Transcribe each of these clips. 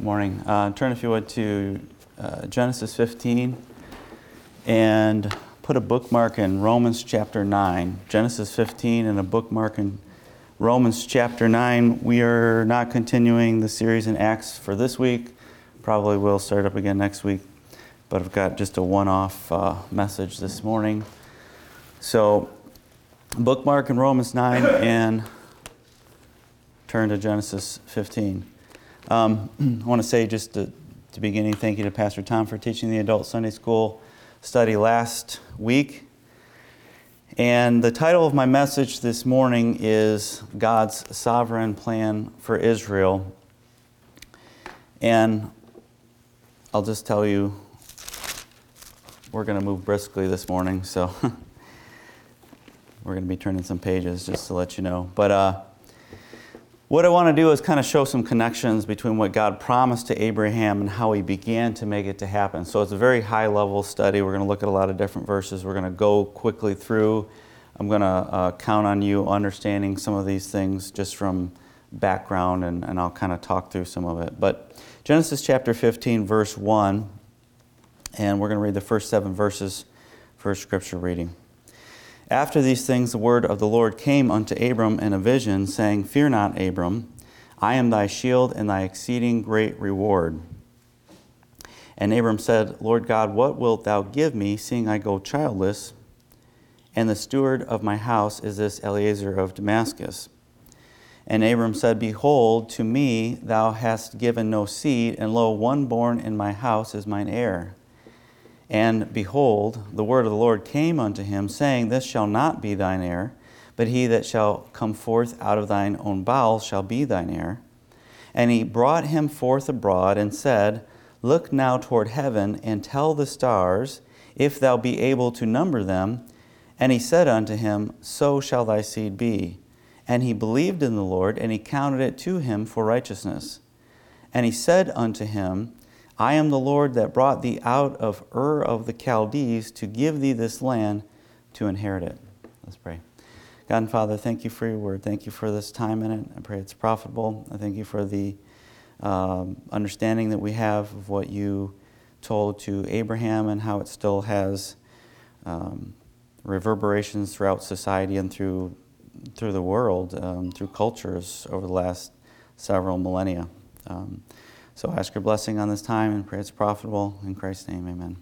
Morning. Turn, if you would, to Genesis 15 and put a bookmark in Romans chapter 9. Genesis 15 and a bookmark in Romans chapter 9. We are not continuing the series in Acts for this week. Probably will start up again next week, but I've got just a one-off message this morning. So bookmark in Romans 9 and turn to Genesis 15. I want to say just to beginning, thank you to Pastor Tom for teaching the adult Sunday school study last week. And the title of my message this morning is God's Sovereign Plan for Israel. And I'll just tell you, we're going to move briskly this morning, so we're going to be turning some pages just to let you know. But what I want to do is kind of show some connections between what God promised to Abraham and how he began to make it to happen. So it's a very high-level study. We're going to look at a lot of different verses. We're going to go quickly through. I'm going to count on you understanding some of these things just from background, and I'll kind of talk through some of it. But Genesis chapter 15, verse 1, and we're going to read the first 7 verses for Scripture reading. After these things the word of the Lord came unto Abram in a vision, saying, Fear not, Abram, I am thy shield and thy exceeding great reward. And Abram said, Lord God, what wilt thou give me, seeing I go childless, and the steward of my house is this Eliezer of Damascus? And Abram said, Behold, to me thou hast given no seed, and lo, one born in my house is mine heir. And behold, the word of the Lord came unto him, saying, This shall not be thine heir, but he that shall come forth out of thine own bowels shall be thine heir. And he brought him forth abroad, and said, Look now toward heaven, and tell the stars, if thou be able to number them. And he said unto him, So shall thy seed be. And he believed in the Lord, and he counted it to him for righteousness. And he said unto him, I am the Lord that brought thee out of Ur of the Chaldees to give thee this land to inherit it. Let's pray. God and Father, thank you for your word. Thank you for this time in it. I pray it's profitable. I thank you for the understanding that we have of what you told to Abraham and how it still has reverberations throughout society and through the world, through cultures over the last several millennia. So I ask your blessing on this time and pray it's profitable. In Christ's name, amen.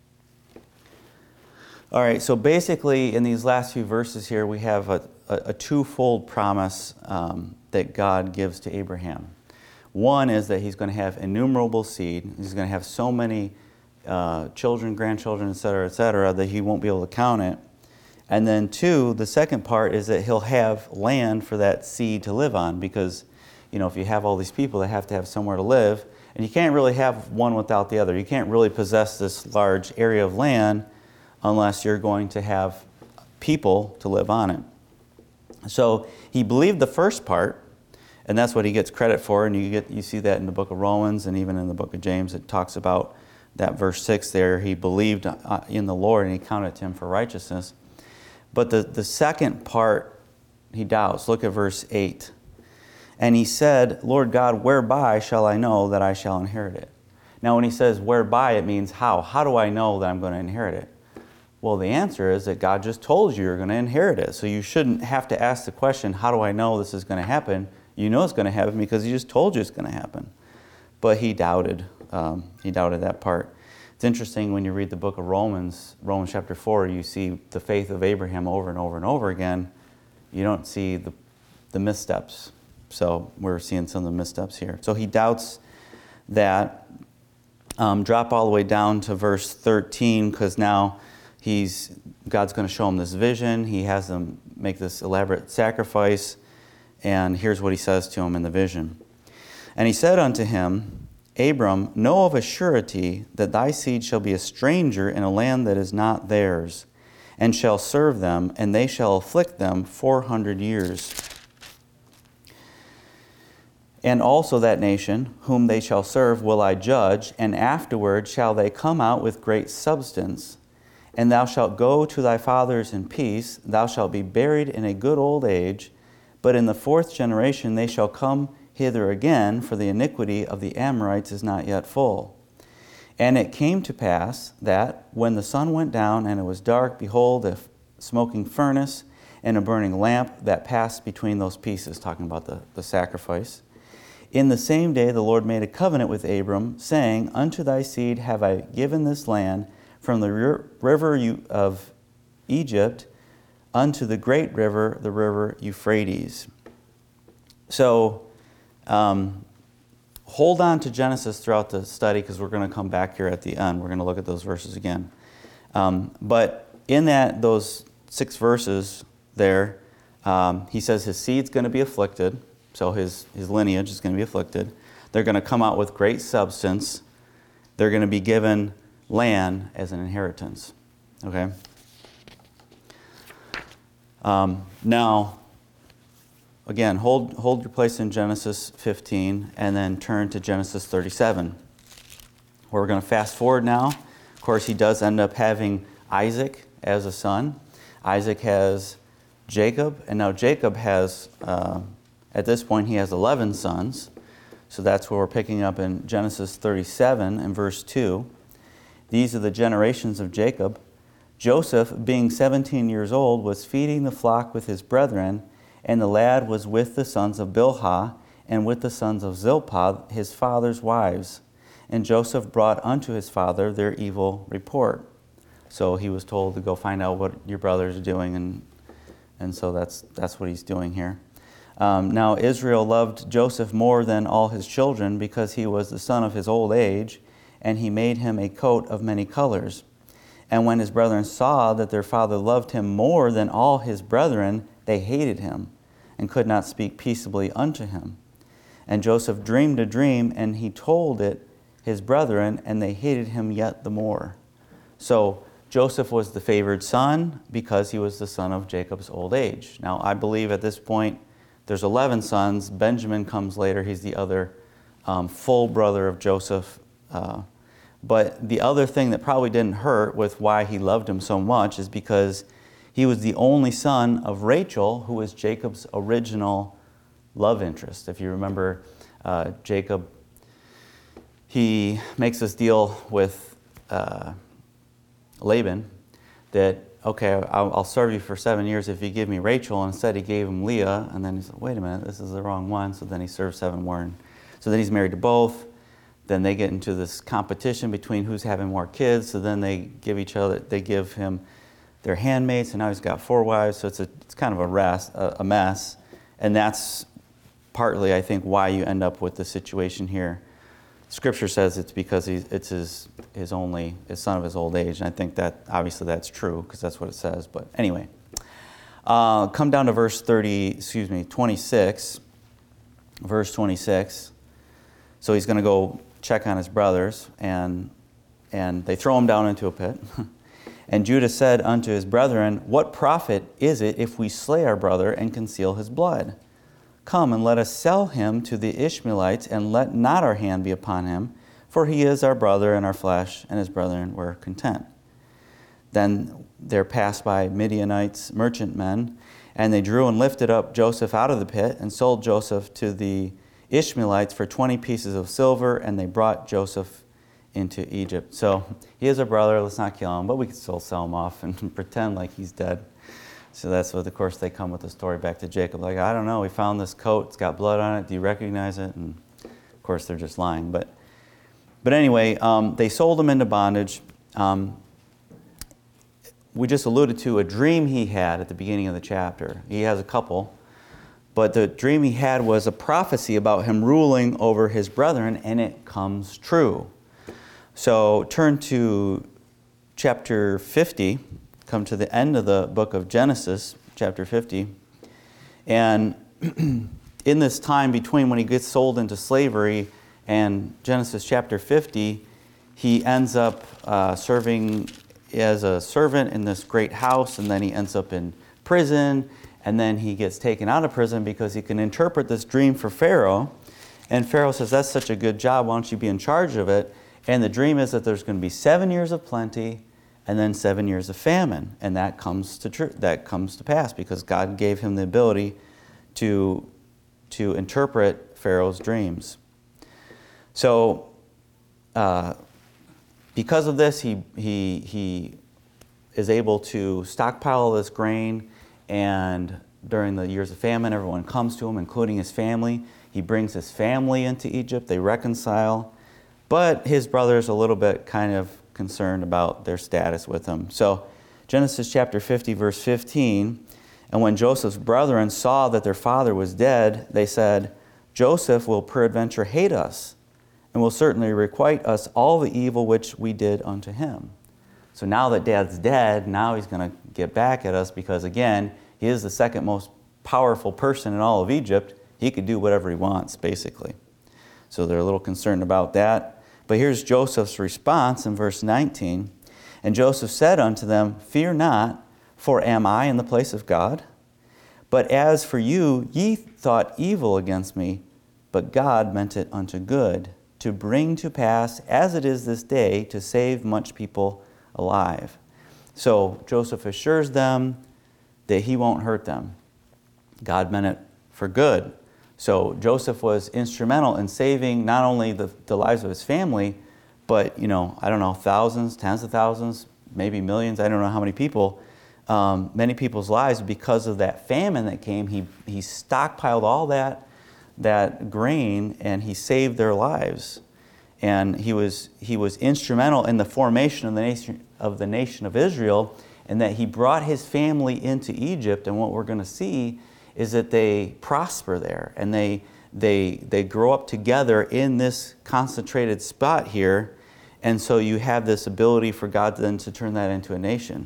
All right, so basically in these last few verses here, we have a twofold promise that God gives to Abraham. One is that he's going to have innumerable seed. He's going to have so many children, grandchildren, et cetera, that he won't be able to count it. And then two, the second part is that he'll have land for that seed to live on, because if you have all these people, they have to have somewhere to live, and you can't really have one without the other. You can't really possess this large area of land unless you're going to have people to live on it. So he believed the first part, and that's what he gets credit for, and you see that in the book of Romans and even in the book of James. It talks about that verse 6 there. He believed in the Lord, and he counted it to him for righteousness. But the second part, he doubts. Look at verse 8. And he said, Lord God, whereby shall I know that I shall inherit it? Now, when he says whereby, it means how. How do I know that I'm going to inherit it? Well, the answer is that God just told you you're going to inherit it. So you shouldn't have to ask the question, how do I know this is going to happen? You know it's going to happen because he just told you it's going to happen. But he doubted. He doubted that part. It's interesting when you read the book of Romans chapter 4, you see the faith of Abraham over and over and over again. You don't see the missteps. So we're seeing some of the missteps here. So he doubts that. Drop all the way down to verse 13, because now God's going to show him this vision. He has them make this elaborate sacrifice. And here's what he says to him in the vision. And he said unto him, Abram, know of a surety that thy seed shall be a stranger in a land that is not theirs, and shall serve them, and they shall afflict them 400 years. And also that nation, whom they shall serve, will I judge, and afterward shall they come out with great substance. And thou shalt go to thy fathers in peace, thou shalt be buried in a good old age, but in the fourth generation they shall come hither again, for the iniquity of the Amorites is not yet full. And it came to pass that, when the sun went down and it was dark, behold, a smoking furnace and a burning lamp that passed between those pieces, talking about the sacrifice. In the same day the Lord made a covenant with Abram, saying, Unto thy seed have I given this land, from the river of Egypt unto the great river, the river Euphrates. So, hold on to Genesis throughout the study, because we're going to come back here at the end. We're going to look at those verses again. But in those 6 verses there, he says his seed's going to be afflicted. So his lineage is going to be afflicted. They're going to come out with great substance. They're going to be given land as an inheritance. Okay? Now, again, hold your place in Genesis 15 and then turn to Genesis 37. Where we're going to fast forward now. Of course, he does end up having Isaac as a son. Isaac has Jacob, and now Jacob has, at this point, he has 11 sons. So that's where we're picking up in Genesis 37 and verse 2. These are the generations of Jacob. Joseph, being 17 years old, was feeding the flock with his brethren, and the lad was with the sons of Bilhah and with the sons of Zilpah, his father's wives. And Joseph brought unto his father their evil report. So he was told to go find out what your brothers are doing, and so that's what he's doing here. Now Israel loved Joseph more than all his children, because he was the son of his old age, and he made him a coat of many colors. And when his brethren saw that their father loved him more than all his brethren, they hated him, and could not speak peaceably unto him. And Joseph dreamed a dream, and he told it his brethren, and they hated him yet the more. So Joseph was the favored son because he was the son of Jacob's old age. Now, I believe at this point there's 11 sons. Benjamin comes later. He's the other full brother of Joseph. But the other thing that probably didn't hurt with why he loved him so much is because he was the only son of Rachel, who was Jacob's original love interest. If you remember, Jacob, he makes this deal with Laban that, okay, I'll serve you for 7 years if you give me Rachel. And instead, he gave him Leah. And then he said, wait a minute, this is the wrong one. So then he served 7 more. And so then he's married to both. Then they get into this competition between who's having more kids. So then they give him their handmaids. And now he's got 4 wives. So it's kind of a mess. And that's partly, I think, why you end up with the situation here. Scripture says it's because it's his son of his old age, and I think that obviously that's true because that's what it says. But anyway, come down to verse 26. Verse 26. So he's going to go check on his brothers, and they throw him down into a pit. And Judah said unto his brethren, What profit is it if we slay our brother and conceal his blood? Come and let us sell him to the Ishmaelites, and let not our hand be upon him, for he is our brother and our flesh. And his brethren were content. Then there passed by Midianites, merchantmen, and they drew and lifted up Joseph out of the pit, and sold Joseph to the Ishmaelites for 20 pieces of silver, and they brought Joseph into Egypt. So he is our brother, let's not kill him, but we can still sell him off and pretend like he's dead. So that's what, of course, they come with the story back to Jacob. Like, I don't know, we found this coat, it's got blood on it, do you recognize it? And of course, they're just lying. But anyway, they sold him into bondage. We just alluded to a dream he had at the beginning of the chapter. He has a couple. But the dream he had was a prophecy about him ruling over his brethren, and it comes true. So turn to chapter 50. Come to the end of the book of Genesis, chapter 50. And in this time between when he gets sold into slavery and Genesis chapter 50, he ends up serving as a servant in this great house, and then he ends up in prison, and then he gets taken out of prison because he can interpret this dream for Pharaoh. And Pharaoh says, that's such a good job, why don't you be in charge of it? And the dream is that there's going to be 7 years of plenty, and then 7 years of famine, and that comes to pass because God gave him the ability to interpret Pharaoh's dreams. So, because of this, he is able to stockpile this grain, and during the years of famine, everyone comes to him, including his family. He brings his family into Egypt. They reconcile. But his brother's a little bit kind of concerned about their status with him. So Genesis chapter 50, verse 15, and when Joseph's brethren saw that their father was dead, they said, Joseph will peradventure hate us, and will certainly requite us all the evil which we did unto him. So now that dad's dead, now he's going to get back at us because, again, he is the second most powerful person in all of Egypt. He could do whatever he wants, basically. So they're a little concerned about that. But here's Joseph's response in verse 19. And Joseph said unto them, Fear not, for am I in the place of God? But as for you, ye thought evil against me, but God meant it unto good, to bring to pass, as it is this day, to save much people alive. So Joseph assures them that he won't hurt them. God meant it for good. So Joseph was instrumental in saving not only the lives of his family, but, I don't know, thousands, tens of thousands, maybe millions, I don't know how many people, many people's lives because of that famine that came. He stockpiled all that grain, and he saved their lives. And he was instrumental in the formation of the nation of Israel, and that he brought his family into Egypt. And what we're going to see is that they prosper there, and they grow up together in this concentrated spot here. And so you have this ability for God then to turn that into a nation.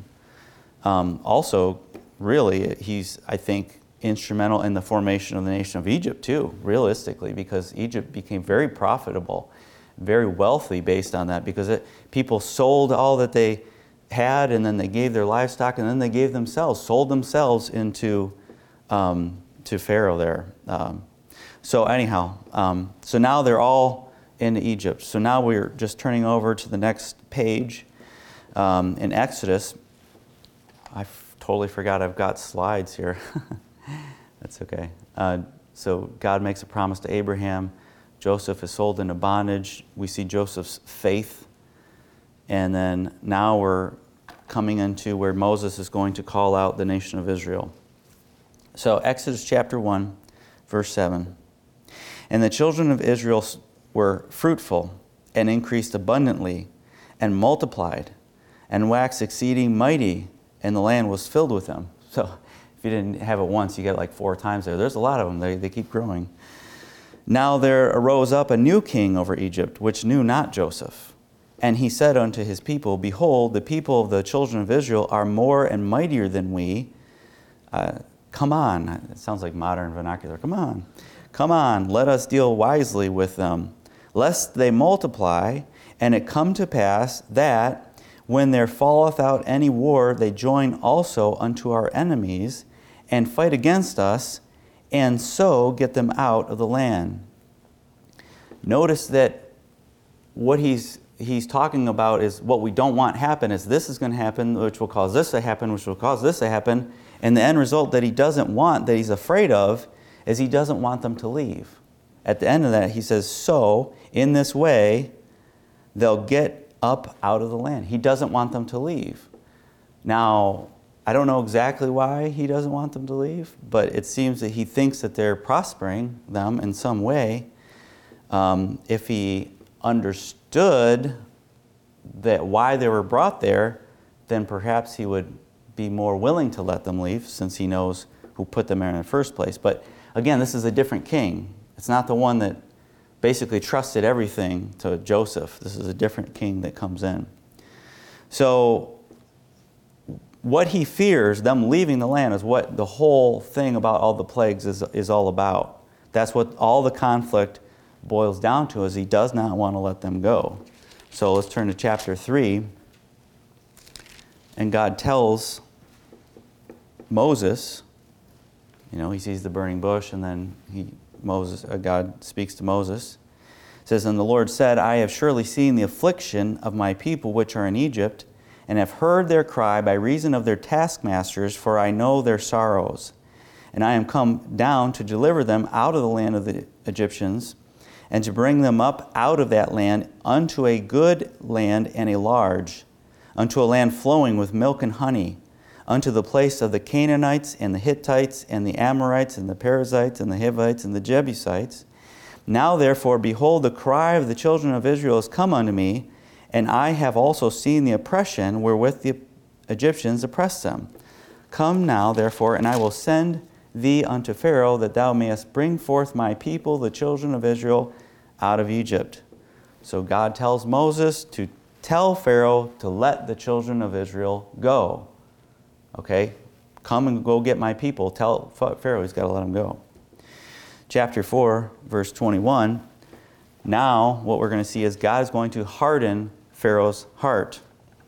Also, really, he's, I think, instrumental in the formation of the nation of Egypt too, realistically, because Egypt became very profitable, very wealthy based on that, because people sold all that they had, and then they gave their livestock, and then they gave themselves, sold themselves into to Pharaoh there. So anyhow, so now they're all in Egypt. So now we're just turning over to the next page in Exodus. I totally forgot I've got slides here. That's okay. So God makes a promise to Abraham. Joseph is sold into bondage. We see Joseph's faith. And then now we're coming into where Moses is going to call out the nation of Israel. So Exodus chapter 1, verse 7. And the children of Israel were fruitful and increased abundantly and multiplied and waxed exceeding mighty, and the land was filled with them. So if you didn't have it once, you get like 4 times there. There's a lot of them. They keep growing. Now there arose up a new king over Egypt, which knew not Joseph. And he said unto his people, Behold, the people of the children of Israel are more and mightier than we. Come on. It sounds like modern vernacular. Come on, let us deal wisely with them, lest they multiply, and it come to pass that, when there falleth out any war, they join also unto our enemies, and fight against us, and so get them out of the land. Notice that what he's talking about is what we don't want happen is this is going to happen, which will cause this to happen, which will cause this to happen. And the end result that he doesn't want, that he's afraid of, is he doesn't want them to leave. At the end of that, he says, so, in this way, they'll get up out of the land. He doesn't want them to leave. Now, I don't know exactly why he doesn't want them to leave, but it seems that he thinks that they're prospering them in some way. If he understood that why they were brought there, then perhaps he would be more willing to let them leave, since he knows who put them there in the first place. But again, this is a different king. It's not the one that basically trusted everything to Joseph. This is a different king that comes in. So what he fears, them leaving the land, is what the whole thing about all the plagues is all about. That's what all the conflict boils down to, is he does not want to let them go. So let's turn to chapter 3. And God tells Moses, he sees the burning bush, and then God speaks to Moses. It says, And the Lord said, I have surely seen the affliction of my people which are in Egypt, and have heard their cry by reason of their taskmasters, for I know their sorrows. And I am come down to deliver them out of the land of the Egyptians, and to bring them up out of that land unto a good land and a large, unto a land flowing with milk and honey, unto the place of the Canaanites and the Hittites and the Amorites and the Perizzites and the Hivites and the Jebusites. Now therefore, behold, the cry of the children of Israel is come unto me, and I have also seen the oppression wherewith the Egyptians oppressed them. Come now, therefore, and I will send thee unto Pharaoh, that thou mayest bring forth my people, the children of Israel, out of Egypt. So God tells Moses to tell Pharaoh to let the children of Israel go. Okay? Come and go get my people. Tell Pharaoh he's got to let them go. Chapter 4, verse 21. Now, what we're going to see is God is going to harden Pharaoh's heart.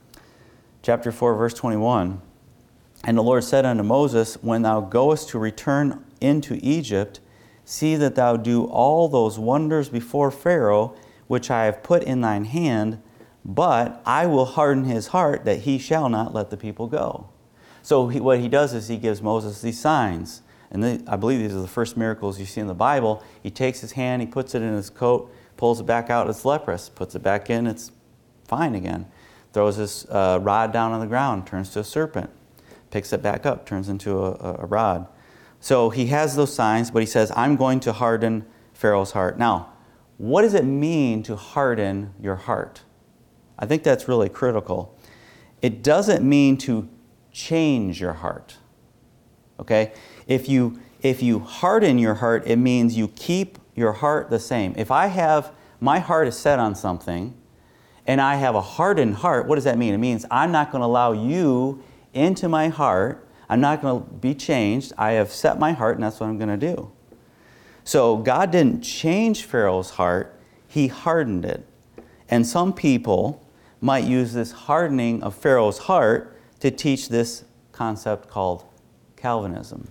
Chapter 4, verse 21. And the Lord said unto Moses, when thou goest to return into Egypt, see that thou do all those wonders before Pharaoh, which I have put in thine hand, but I will harden his heart, that he shall not let the people go. So what he does is he gives Moses these signs. And I believe these are the first miracles you see in the Bible. He takes his hand, he puts it in his coat, pulls it back out, it's leprous. Puts it back in, it's fine again. Throws his rod down on the ground, turns to a serpent. Picks it back up, turns into a rod. So he has those signs, but he says, I'm going to harden Pharaoh's heart. Now, what does it mean to harden your heart? I think that's really critical. It doesn't mean to change your heart. Okay? If you harden your heart, it means you keep your heart the same. If my heart is set on something, and I have a hardened heart, what does that mean? It means I'm not going to allow you into my heart. I'm not going to be changed. I have set my heart, and that's what I'm going to do. So God didn't change Pharaoh's heart. He hardened it. And some people might use this hardening of Pharaoh's heart to teach this concept called Calvinism.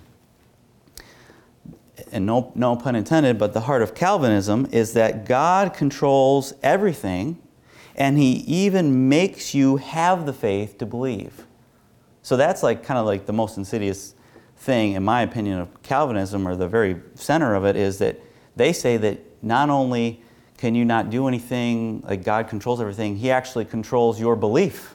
And no pun intended, but the heart of Calvinism is that God controls everything, and He even makes you have the faith to believe. So that's kind of like the most insidious thing, in my opinion, of Calvinism, or the very center of it, is that they say that not only can you not do anything, like God controls everything, He actually controls your belief,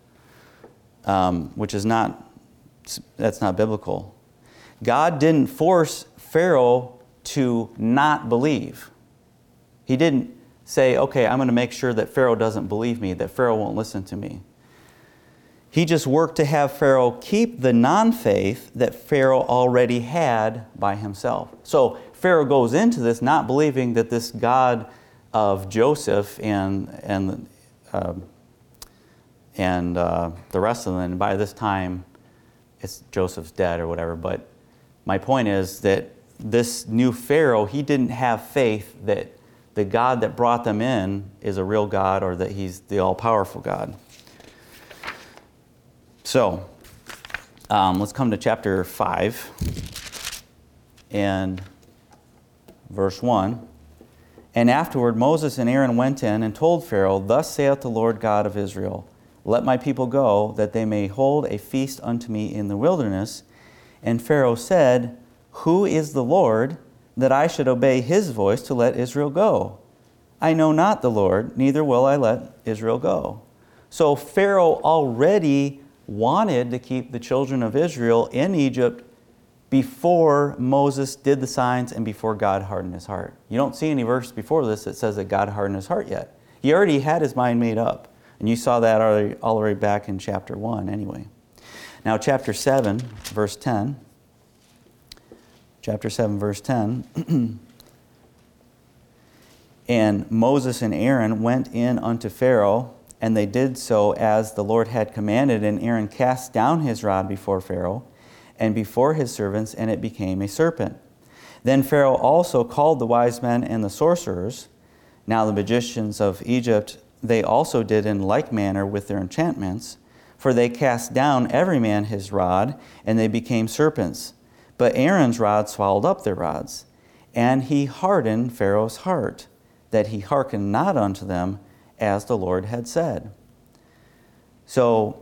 which is that's not biblical. God didn't force Pharaoh to not believe. He didn't say, okay, I'm going to make sure that Pharaoh doesn't believe me, that Pharaoh won't listen to me. He just worked to have Pharaoh keep the non-faith that Pharaoh already had by himself. So Pharaoh goes into this not believing that this God of Joseph and the rest of them, and by this time Joseph's dead or whatever, but my point is that this new Pharaoh, he didn't have faith that the God that brought them in is a real God, or that He's the all-powerful God. So, let's come to chapter 5 and verse 1. And afterward Moses and Aaron went in and told Pharaoh, Thus saith the Lord God of Israel, Let my people go, that they may hold a feast unto me in the wilderness. And Pharaoh said, Who is the Lord, that I should obey His voice to let Israel go? I know not the Lord, neither will I let Israel go. So Pharaoh already wanted to keep the children of Israel in Egypt before Moses did the signs and before God hardened his heart. You don't see any verse before this that says that God hardened his heart yet. He already had his mind made up. And you saw that all the way back in chapter 1 anyway. Now chapter 7, verse 10. Chapter 7, verse 10. And Moses and Aaron went in unto Pharaoh, and they did so as the Lord had commanded. And Aaron cast down his rod before Pharaoh and before his servants, and it became a serpent. Then Pharaoh also called the wise men and the sorcerers. Now the magicians of Egypt, they also did in like manner with their enchantments, for they cast down every man his rod, and they became serpents. But Aaron's rod swallowed up their rods. And he hardened Pharaoh's heart, that he hearkened not unto them, as the Lord had said. So,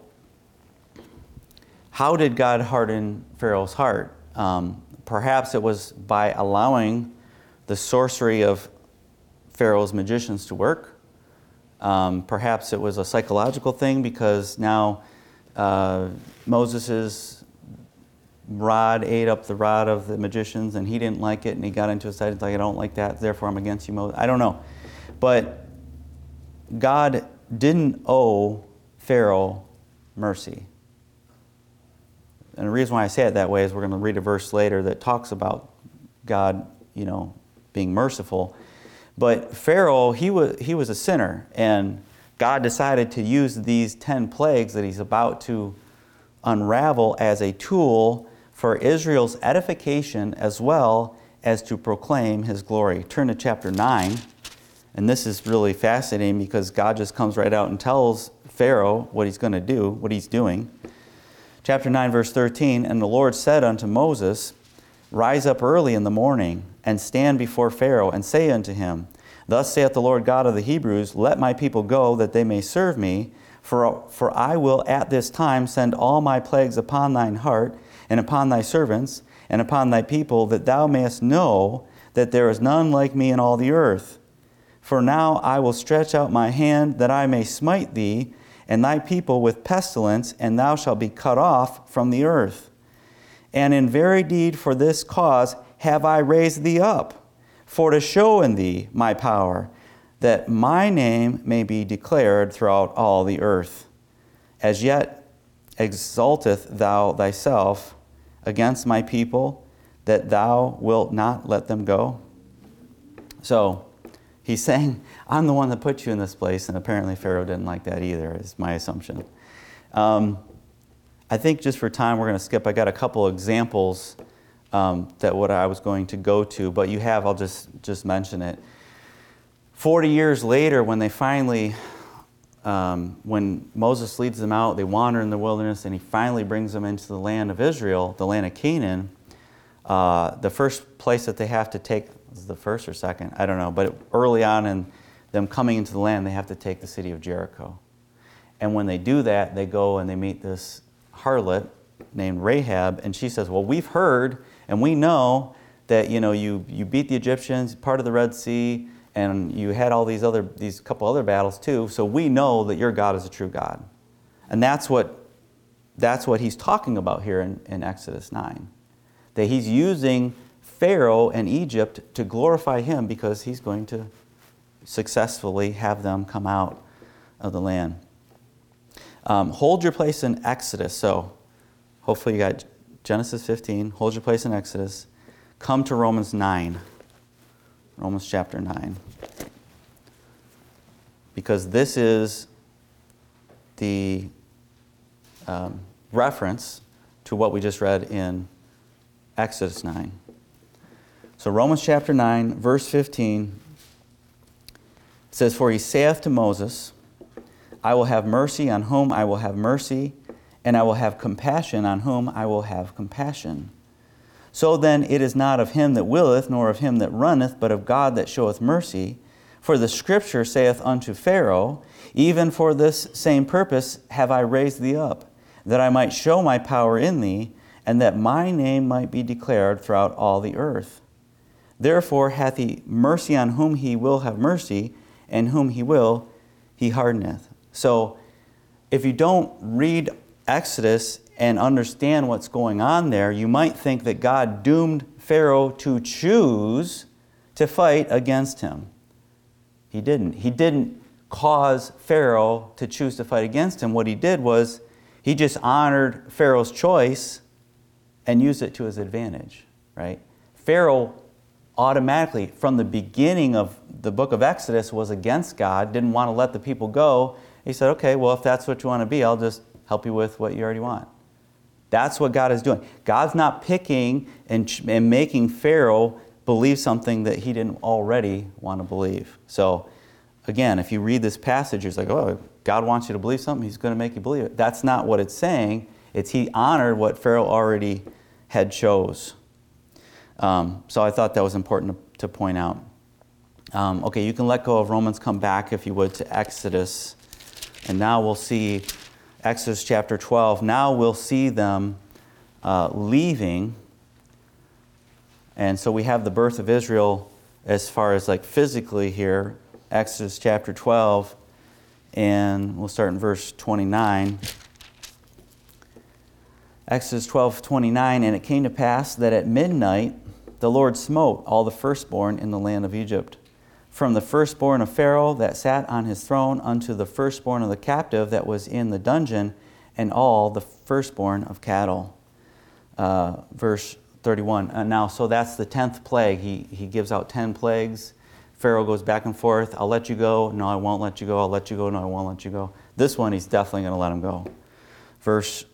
how did God harden Pharaoh's heart? Perhaps it was by allowing the sorcery of Pharaoh's magicians to work. Perhaps it was a psychological thing because now Moses' rod ate up the rod of the magicians and he didn't like it and he got into a side like, I don't like that, therefore I'm against you, Moses. I don't know. But God didn't owe Pharaoh mercy. And the reason why I say it that way is we're going to read a verse later that talks about God, being merciful. But Pharaoh, he was a sinner, and God decided to use these 10 plagues that he's about to unravel as a tool for Israel's edification as well as to proclaim his glory. Turn to chapter 9, and this is really fascinating because God just comes right out and tells Pharaoh what he's going to do, what he's doing. Chapter 9, verse 13, and the Lord said unto Moses, Rise up early in the morning, and stand before Pharaoh, and say unto him, Thus saith the Lord God of the Hebrews, Let my people go, that they may serve me. For I will at this time send all my plagues upon thine heart, and upon thy servants, and upon thy people, that thou mayest know that there is none like me in all the earth. For now I will stretch out my hand, that I may smite thee, and thy people with pestilence, and thou shalt be cut off from the earth. And in very deed for this cause have I raised thee up, for to show in thee my power, that my name may be declared throughout all the earth. As yet exalteth thou thyself against my people, that thou wilt not let them go? So he's saying, I'm the one that put you in this place, and apparently Pharaoh didn't like that either, is my assumption. I think just for time we're going to skip. I got a couple examples that what I was going to go to, but you have, I'll just mention it. 40 years later, when they finally, when Moses leads them out, they wander in the wilderness, and he finally brings them into the land of Israel, the land of Canaan. The first place that they have to take, is the first or second, I don't know, but early on in them coming into the land, they have to take the city of Jericho. And when they do that, they go and they meet this harlot named Rahab, and she says, well, we've heard and we know that you beat the Egyptians, part of the Red Sea, and you had all these couple other battles too, so we know that your God is a true God. And that's what he's talking about here in Exodus 9. That he's using Pharaoh and Egypt to glorify him because he's going to successfully have them come out of the land. Hold your place in Exodus. So hopefully you got Genesis 15. Hold your place in Exodus. Come to Romans 9. Romans chapter 9. Because this is the reference to what we just read in Exodus 9. So Romans chapter 9, verse 15, it says, For he saith to Moses, I will have mercy on whom I will have mercy, and I will have compassion on whom I will have compassion. So then it is not of him that willeth, nor of him that runneth, but of God that showeth mercy. For the Scripture saith unto Pharaoh, Even for this same purpose have I raised thee up, that I might show my power in thee, and that my name might be declared throughout all the earth. Therefore hath he mercy on whom he will have mercy, and whom he will, he hardeneth. So if you don't read Exodus and understand what's going on there, you might think that God doomed Pharaoh to choose to fight against him. He didn't. He didn't cause Pharaoh to choose to fight against him. What he did was he just honored Pharaoh's choice and used it to his advantage, right? Pharaoh automatically, from the beginning of the book of Exodus, was against God, didn't want to let the people go. He said, okay, well, if that's what you want to be, I'll just help you with what you already want. That's what God is doing. God's not picking and making Pharaoh believe something that he didn't already want to believe. So, again, if you read this passage, it's like, oh, God wants you to believe something, he's going to make you believe it. That's not what it's saying. It's he honored what Pharaoh already had chose. So I thought that was important to point out. Okay, you can let go of Romans, come back, if you would, to Exodus. And now we'll see Exodus chapter 12. Now we'll see them leaving. And so we have the birth of Israel as far as like physically here, Exodus chapter 12, and we'll start in verse 29. Exodus 12:29, and it came to pass that at midnight the Lord smote all the firstborn in the land of Egypt, from the firstborn of Pharaoh that sat on his throne unto the firstborn of the captive that was in the dungeon, and all the firstborn of cattle. Verse 31. Now, so that's the 10th plague. He gives out 10 plagues. Pharaoh goes back and forth. I'll let you go. No, I won't let you go. I'll let you go. No, I won't let you go. This one, he's definitely going to let him go. Verse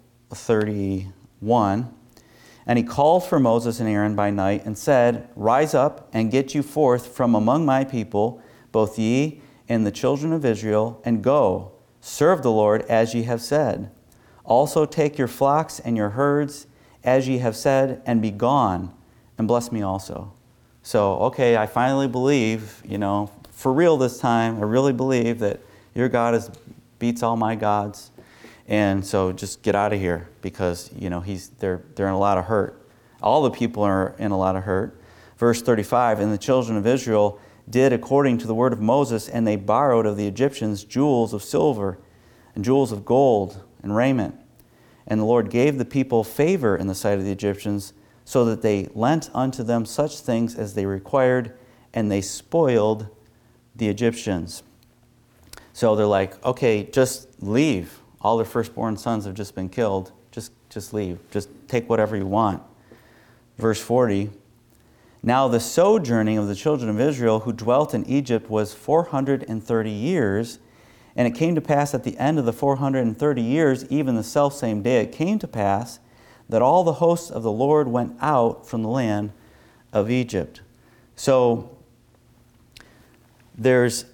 31. And he called for Moses and Aaron by night and said, Rise up and get you forth from among my people, both ye and the children of Israel, and go, serve the Lord as ye have said. Also take your flocks and your herds as ye have said, and be gone, and bless me also. So, okay, I finally believe, for real this time, I really believe that your God beats all my gods. And so just get out of here, because, they're in a lot of hurt. All the people are in a lot of hurt. Verse 35, and the children of Israel did according to the word of Moses, and they borrowed of the Egyptians jewels of silver and jewels of gold and raiment. And the Lord gave the people favor in the sight of the Egyptians, so that they lent unto them such things as they required, and they spoiled the Egyptians. So they're like, okay, just leave. All their firstborn sons have just been killed. Just leave. Just take whatever you want. Verse 40, now the sojourning of the children of Israel who dwelt in Egypt was 430 years, and it came to pass at the end of the 430 years, even the selfsame day it came to pass, that all the hosts of the Lord went out from the land of Egypt. So there's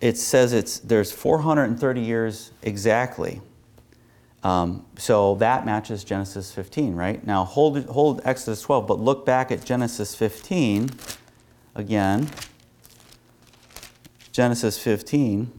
430 years exactly. So that matches Genesis 15, right? Now hold Exodus 12, but look back at Genesis 15 again. Genesis 15.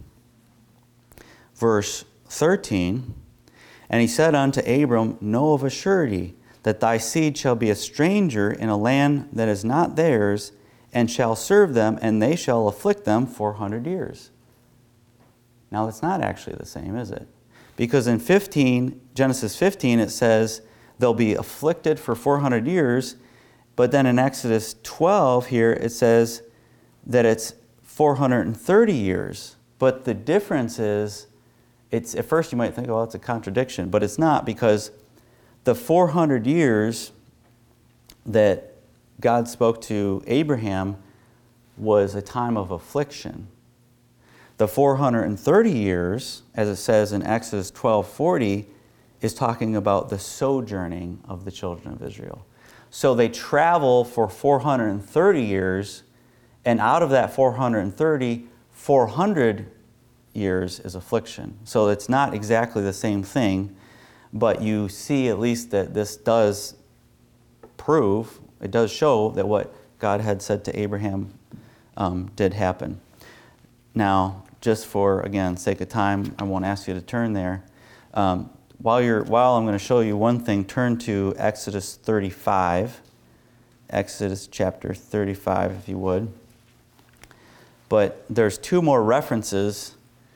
Verse 13, and he said unto Abram, Know of a surety that thy seed shall be a stranger in a land that is not theirs, and shall serve them, and they shall afflict them 400 years. Now that's not actually the same, is it? Because in Genesis 15, it says they'll be afflicted for 400 years, but then in Exodus 12 here, it says that it's 430 years. But the difference is, at first you might think, well, it's a contradiction, but it's not, because the 400 years that God spoke to Abraham was a time of affliction. The 430 years, as it says in Exodus 12:40, is talking about the sojourning of the children of Israel. So they travel for 430 years, and out of that 430, 400 years is affliction. So it's not exactly the same thing, but you see at least that this does prove, it does show that what God had said to Abraham did happen. Now, just for, again, sake of time, I won't ask you to turn there. While I'm going to show you one thing, turn to Exodus 35. Exodus chapter 35, if you would. But there's two more references.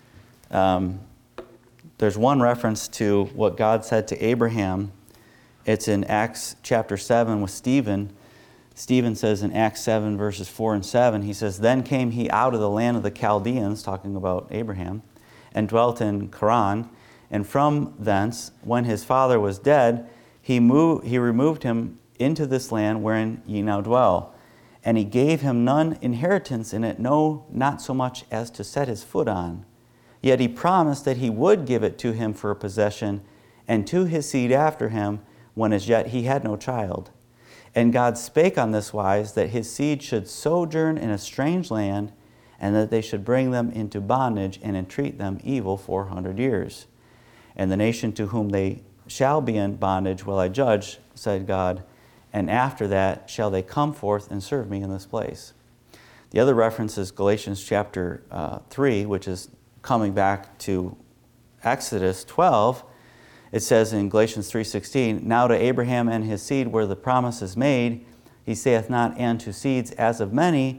There's one reference to what God said to Abraham. It's in Acts chapter 7 with Stephen. Stephen says in Acts 7 verses 4 and 7, he says, Then came he out of the land of the Chaldeans, talking about Abraham, and dwelt in Charan. And from thence, when his father was dead, he removed him into this land wherein ye now dwell. And he gave him none inheritance in it, no, not so much as to set his foot on. Yet he promised that he would give it to him for a possession, and to his seed after him, when as yet he had no child. And God spake on this wise, that his seed should sojourn in a strange land, and that they should bring them into bondage, and entreat them evil 400 years. And the nation to whom they shall be in bondage will I judge, said God, and after that shall they come forth and serve me in this place. The other reference is Galatians chapter 3, which is coming back to Exodus 12. It says in Galatians 3:16, Now to Abraham and his seed where the promise is made, he saith not, and to seeds as of many,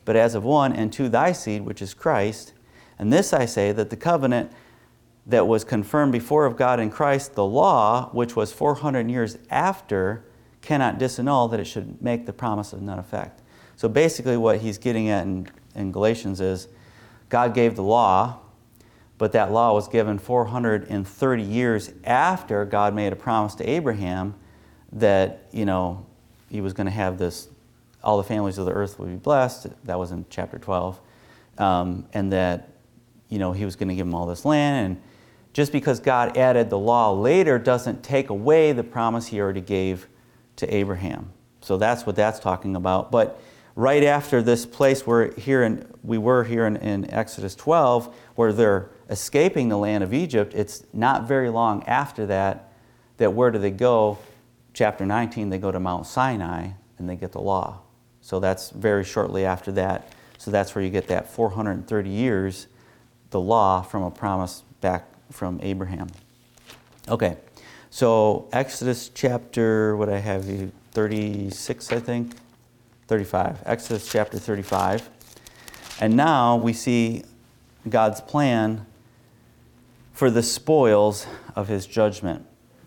but as of one, and to thy seed, which is Christ. And this I say, that the covenant that was confirmed before of God in Christ, the law, which was 400 years after, cannot disannul that it should make the promise of none effect. So basically what he's getting at in Galatians is, God gave the law, but that law was given 430 years after God made a promise to Abraham that, he was going to have this, all the families of the earth would be blessed. That was in chapter 12. And that, he was going to give them all this land. And just because God added the law later doesn't take away the promise he already gave to Abraham. So that's what that's talking about. But right after this place we were here in Exodus 12, where they're escaping the land of Egypt, it's not very long after that where do they go? Chapter 19, they go to Mount Sinai and they get the law. So that's very shortly after that. So that's where you get that 430 years, the law from a promise back from Abraham. Okay, so Exodus chapter, 36, I think? 35. Exodus chapter 35. And now we see God's plan for the spoils of his judgment.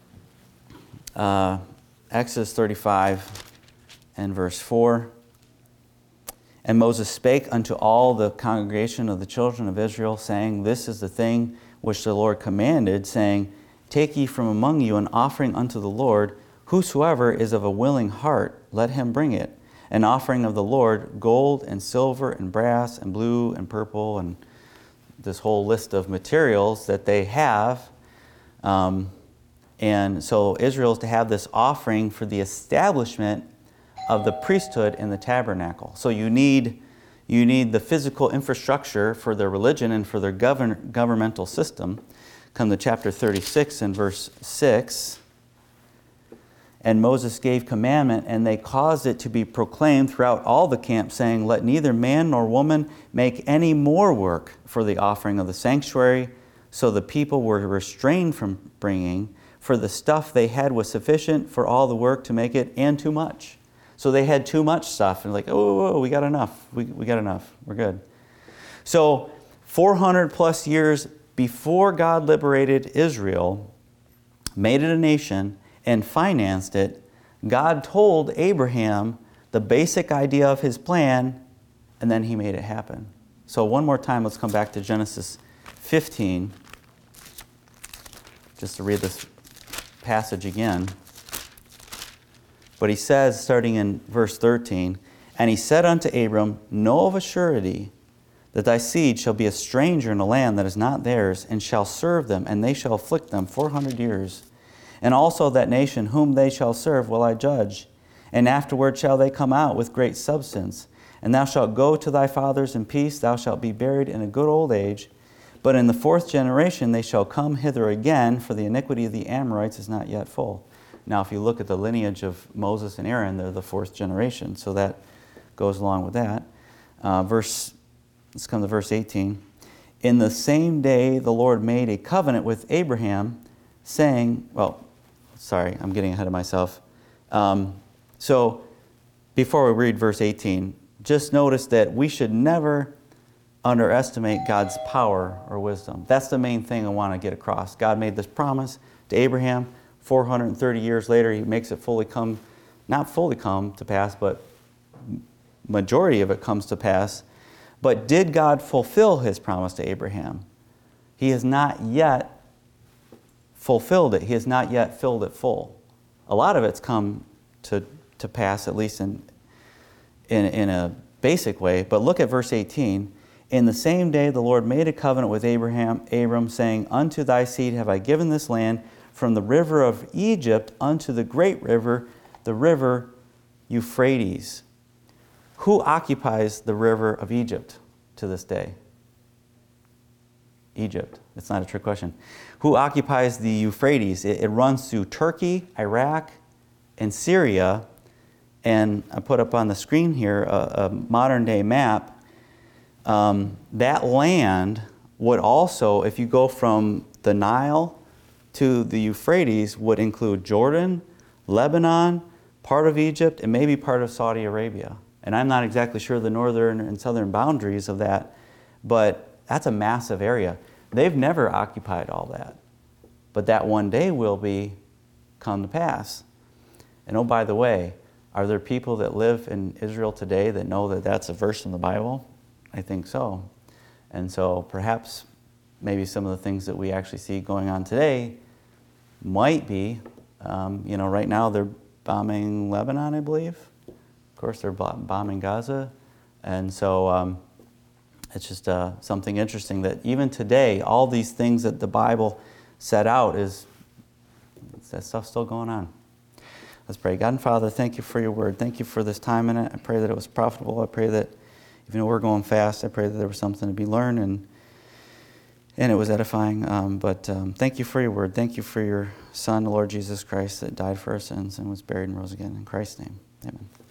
Exodus 35 and verse 4. And Moses spake unto all the congregation of the children of Israel, saying, This is the thing which the Lord commanded, saying, Take ye from among you an offering unto the Lord. Whosoever is of a willing heart, let him bring it. An offering of the Lord, gold and silver and brass and blue and purple, and this whole list of materials that they have. And so Israel is to have this offering for the establishment of the priesthood in the tabernacle. So you need the physical infrastructure for their religion and for their governmental system. Come to chapter 36 and verse 6. And Moses gave commandment, and they caused it to be proclaimed throughout all the camp, saying, Let neither man nor woman make any more work for the offering of the sanctuary. So the people were restrained from bringing, for the stuff they had was sufficient for all the work to make it, and too much. So they had too much stuff, and we got enough. We got enough. We're good. So 400 plus years before God liberated Israel, made it a nation, and financed it, God told Abraham the basic idea of his plan, and then he made it happen. So one more time, let's come back to Genesis 15, just to read this passage again. But he says, starting in verse 13, And he said unto Abram, Know of a surety that thy seed shall be a stranger in a land that is not theirs, and shall serve them, and they shall afflict them 400 years. And also that nation whom they shall serve will I judge. And afterward shall they come out with great substance. And thou shalt go to thy fathers in peace, thou shalt be buried in a good old age. But in the fourth generation they shall come hither again, for the iniquity of the Amorites is not yet full. Now, if you look at the lineage of Moses and Aaron, they're the fourth generation, so that goes along with that. Let's come to verse 18. In the same day the Lord made a covenant with Abraham, saying, I'm getting ahead of myself. So, before we read verse 18, just notice that we should never underestimate God's power or wisdom. That's the main thing I want to get across. God made this promise to Abraham. 430 years later, he makes it not fully come to pass, but majority of it comes to pass. But did God fulfill his promise to Abraham? He has not yet fulfilled it. He has not yet filled it full. A lot of it's come to pass, at least in a basic way. But look at verse 18. In the same day the Lord made a covenant with Abram, saying, Unto thy seed have I given this land, from the river of Egypt unto the great river, the river Euphrates. Who occupies the river of Egypt to this day? Egypt. It's not a trick question. Who occupies the Euphrates? It runs through Turkey, Iraq, and Syria. And I put up on the screen here a modern-day map. That land would also, if you go from the Nile to the Euphrates, would include Jordan, Lebanon, part of Egypt, and maybe part of Saudi Arabia. And I'm not exactly sure the northern and southern boundaries of that, but that's a massive area. They've never occupied all that. But that one day will come to pass. And oh, by the way, are there people that live in Israel today that know that that's a verse in the Bible? I think so. And so perhaps maybe some of the things that we actually see going on today might be, right now they're bombing Lebanon, I believe. Of course, they're bombing Gaza. And so it's just something interesting that even today, all these things that the Bible set out, that stuff's still going on. Let's pray. God and Father, thank you for your word. Thank you for this time in it. I pray that it was profitable. I pray that even though we're going fast, I pray that there was something to be learned and it was edifying. But thank you for your word. Thank you for your Son, the Lord Jesus Christ, that died for our sins and was buried and rose again. In Christ's name, amen.